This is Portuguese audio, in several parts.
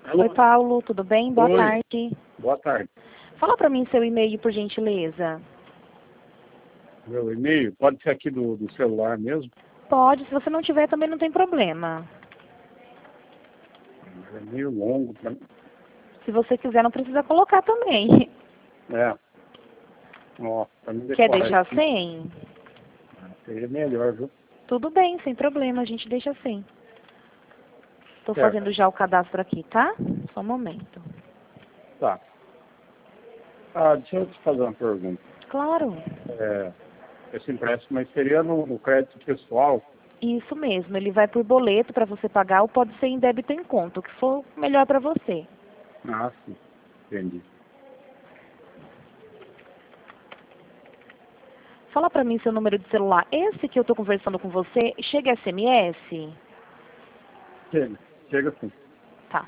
Oi, Alô? Paulo, tudo bem? Boa Oi. tarde. Boa tarde. Fala para mim seu e-mail, por gentileza. Meu e-mail pode ser aqui do celular mesmo? Pode, se você não tiver também não tem problema. É meio longo pra mim. Se você quiser, não precisa colocar também. É. Ó, pra mim Quer decorar deixar aqui. sem? Seria melhor, viu? Tudo bem, sem problema, a gente deixa sem. Estou Certo. fazendo já o cadastro aqui, tá? Só um momento. Tá. Ah, deixa eu te fazer uma pergunta. Claro, Esse empréstimo aí seria no crédito pessoal? isso mesmo. Ele vai por boleto para você pagar ou pode ser em débito em conta, o que for melhor para você. Ah, sim. Entendi. Fala para mim seu número de celular. Esse que eu estou conversando com você, chega SMS? Chega. Chega sim. Tá.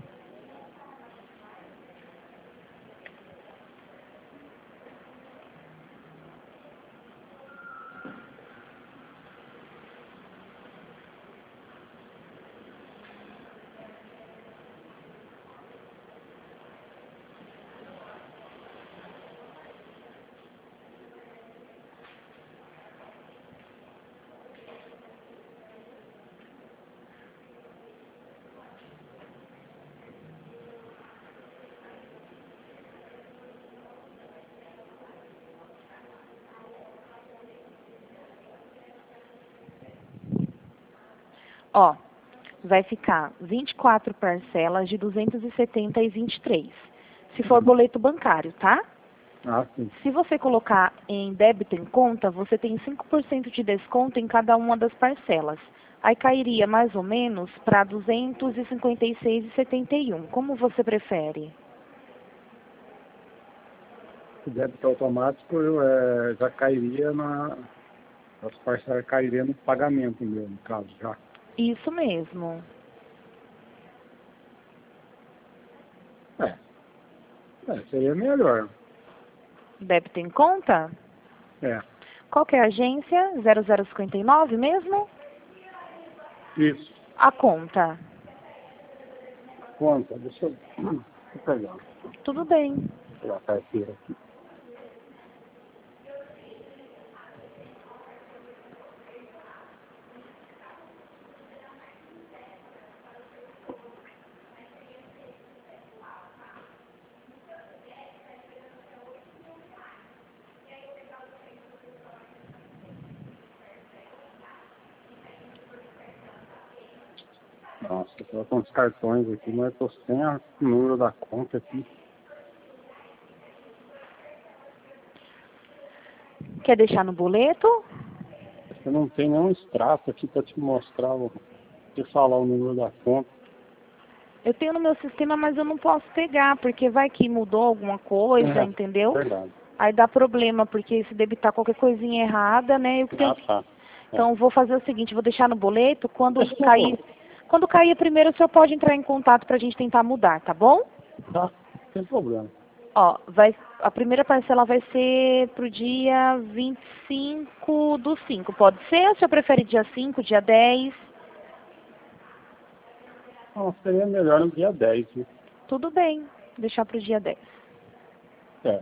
Ó, vai ficar 24 parcelas de 270,23. Se for boleto bancário, tá? Ah, sim. Se você colocar em débito em conta, você tem 5% de desconto em cada uma das parcelas. Aí cairia mais ou menos para 256,71. Como você prefere? O débito automático já cairia as parcelas cairiam no pagamento meu, no caso, já. Isso mesmo. É. Seria melhor. Débito em conta? É. Qual que é a agência? 0059 mesmo? Isso. A conta. Conta, deixa eu pegar. Tudo bem. Vou pegar a carteira aqui. Nossa, eu tô com os cartões aqui, mas eu tô sem o número da conta aqui. Quer deixar no boleto? Eu não tenho nenhum extrato aqui pra te mostrar, te falar o número da conta. Eu tenho no meu sistema, mas eu não posso pegar, porque vai que mudou alguma coisa, entendeu? Verdade. Aí dá problema, porque se debitar qualquer coisinha errada, né? Eu tenho... Ah, tá. Então vou fazer o seguinte, vou deixar no boleto, quando cair a primeira, o senhor pode entrar em contato pra gente tentar mudar, tá bom? Tá, sem problema. Ó, a primeira parcela vai ser pro dia 25/5. Pode ser? Ou o senhor prefere dia 5, dia 10? Não, seria melhor no dia 10, viu? Tudo bem, deixar pro dia 10. É.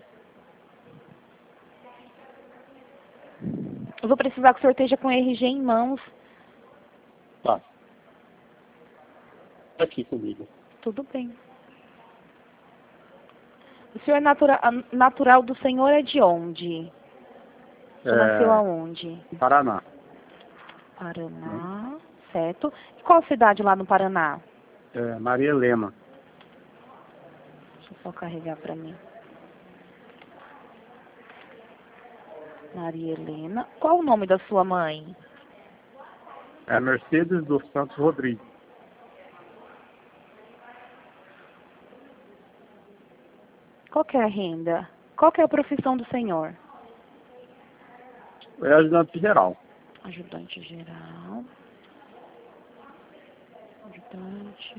Eu vou precisar que o senhor esteja com o RG em mãos. Tá. Tá aqui comigo. Tudo bem. O senhor é natural do senhor é de onde? O senhor nasceu aonde? Paraná. Paraná, certo. E qual cidade lá no Paraná? Maria Helena. Deixa eu só carregar para mim. Maria Helena. Qual o nome da sua mãe? Mercedes dos Santos Rodrigues. Qual que é a renda? Qual que é a profissão do senhor? É ajudante geral. Ajudante geral. Ajudante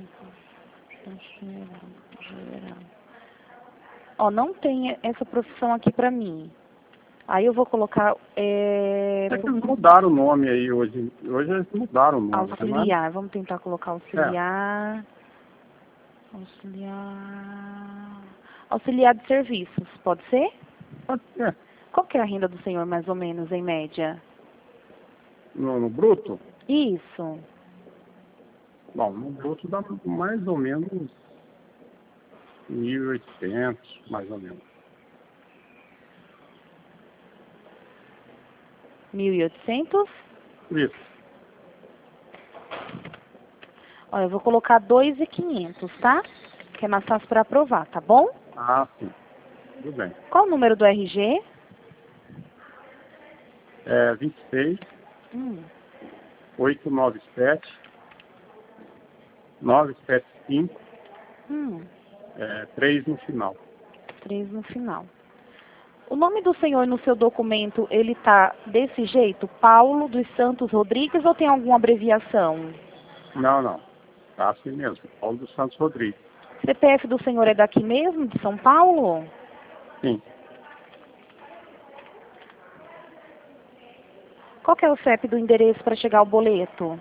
geral. Ó, não tem essa profissão aqui pra mim. Aí eu vou colocar... É que eles mudaram o nome aí hoje. Hoje eles mudaram o nome. Auxiliar. Vamos tentar colocar auxiliar. Auxiliar de serviços, pode ser? Pode ser. Qual que é a renda do senhor, mais ou menos, em média? No bruto? Isso. Bom, no bruto dá mais ou menos 1.800, mais ou menos. 1.800? Isso. Olha, eu vou colocar 2.500, tá? Que é mais fácil para aprovar, tá bom? Ah, sim. Tudo bem. Qual o número do RG? 26 Hum. 897 975 3 no final. 3 no final. O nome do senhor no seu documento, ele tá desse jeito? Paulo dos Santos Rodrigues ou tem alguma abreviação? Não. Tá assim mesmo. Paulo dos Santos Rodrigues. CPF do senhor é daqui mesmo, de São Paulo? Sim. Qual que é o CEP do endereço para chegar o boleto?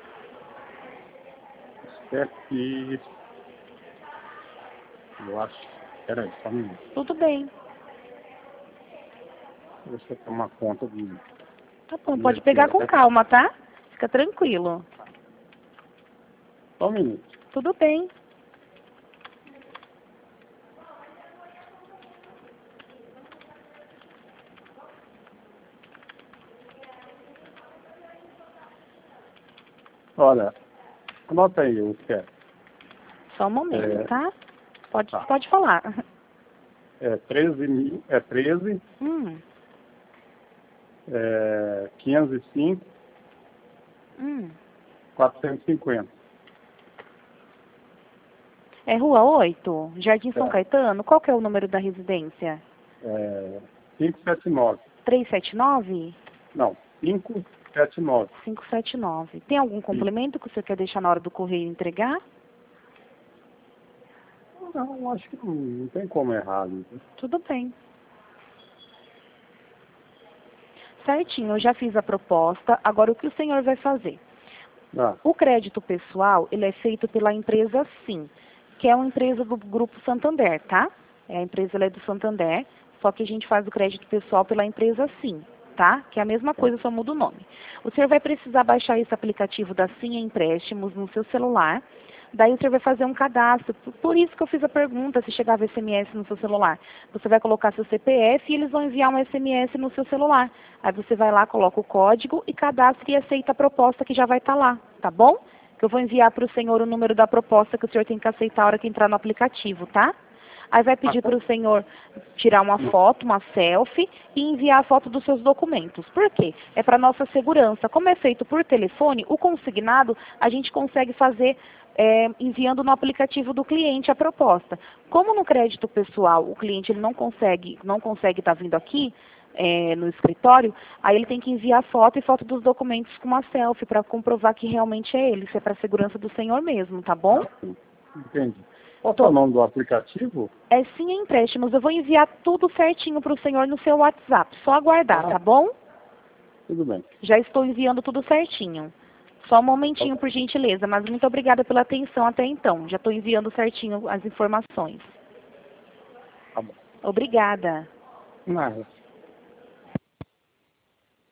CEP... Eu acho... Peraí, só um minuto. Tudo bem. Deixa eu tomar conta de... Tá bom, pode pegar com calma, tá? Fica tranquilo. Só um minuto. Tudo bem. Olha, anota aí o CEP. Só um momento, tá? Pode, Tá. pode falar. 13 505 450. É Rua 8, Jardim São É. Caetano? Qual que é o número da residência? 579. 379? Não, 579. 579. Tem algum complemento que você quer deixar na hora do correio entregar? Não, acho que não tem como errar. Né? Tudo bem. Certinho, eu já fiz a proposta. Agora, o que o senhor vai fazer? Ah, O crédito pessoal, ele é feito pela empresa Sim, que é uma empresa do Grupo Santander, tá? A empresa ela é do Santander, só que a gente faz o crédito pessoal pela empresa Sim, tá? Que é a mesma coisa, só muda o nome. O senhor vai precisar baixar esse aplicativo da Sim Empréstimos no seu celular. Daí o senhor vai fazer um cadastro. Por isso que eu fiz a pergunta se chegava SMS no seu celular. Você vai colocar seu CPF e eles vão enviar um SMS no seu celular. Aí você vai lá, coloca o código e cadastra e aceita a proposta que já vai estar lá, tá bom? Que eu vou enviar para o senhor o número da proposta que o senhor tem que aceitar a hora que entrar no aplicativo, tá? Aí vai pedir para o senhor tirar uma foto, uma selfie, e enviar a foto dos seus documentos. Por quê? É para nossa segurança. Como é feito por telefone, o consignado a gente consegue fazer enviando no aplicativo do cliente a proposta. Como no crédito pessoal o cliente ele não consegue estar vindo aqui no escritório, aí ele tem que enviar foto e foto dos documentos com uma selfie para comprovar que realmente é ele. Isso é para a segurança do senhor mesmo, tá bom? entendi. Qual é o nome do aplicativo? É Sim Empréstimos. Eu vou enviar tudo certinho para o senhor no seu WhatsApp. Só aguardar, tá bom? Tudo bem. Já estou enviando tudo certinho. Só um momentinho, por gentileza, mas muito obrigada pela atenção até então. Já estou enviando certinho as informações. Tá bom. Obrigada. Nada.